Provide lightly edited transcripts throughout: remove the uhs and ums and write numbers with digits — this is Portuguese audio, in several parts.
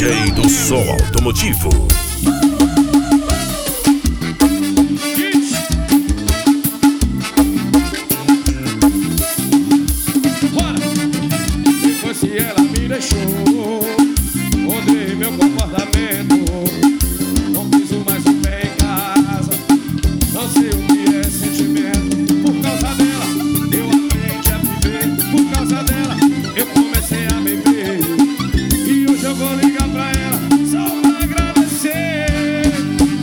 DJ do som automotivo. Depois que ela me deixou, mudei meu comportamento. Não piso mais o pé em casa, não sei o que é sentimento. Por causa dela, eu aprendi a viver. Por causa dela, eu comecei a beber. E hoje eu vou ligar pra ela só pra agradecer.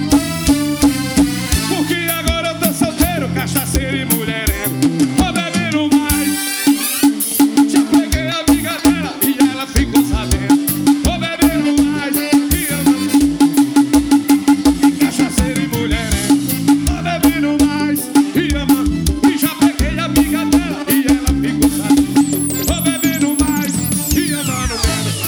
Porque agora eu tô solteiro, cachaceiro e mulherengo. Tô bebendo mais. Já peguei a amiga dela e ela ficou sabendo. Tô bebendo mais e amando. Cachaceiro e mulherengo. Tô bebendo mais e amando. E já peguei a amiga dela e ela ficou sabendo. Tô bebendo mais e amando menos.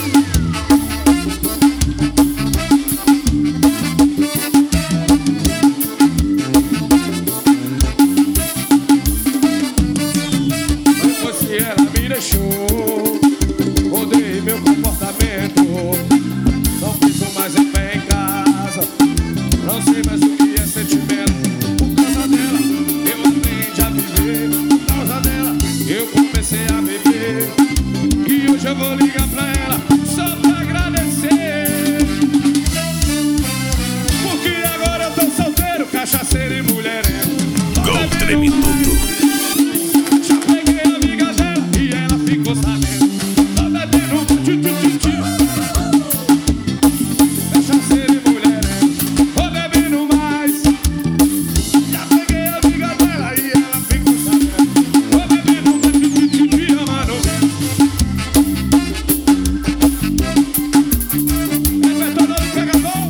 Depois que ela me deixou, mudei meu comportamento. Não piso mais em pé em casa, não sei mais o que é sentimento. Por causa dela, eu aprendi a viver. Por causa dela, eu comecei a beber. E hoje eu vou ligar pra ela só pra agradecer. Porque agora eu tô solteiro, cachaceiro e mulherengo. Gol treme tudo. Já peguei a amiga dela e ela ficou sabendo. Tô bebendo cachaceiro e mulherengo. Tô bebendo mais. Já peguei a amiga dela e ela ficou sabendo. Tô bebendo e amando menos. Repertório do pegador.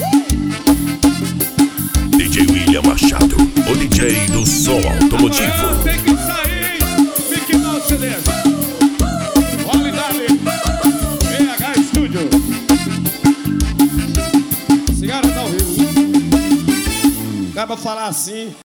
DJ William Machado, o DJ do som automotivo. Tem que sair, Mickey Mouse CD. Qualidade, PH Studio. Cigarro tá ao vivo. Acaba de falar assim.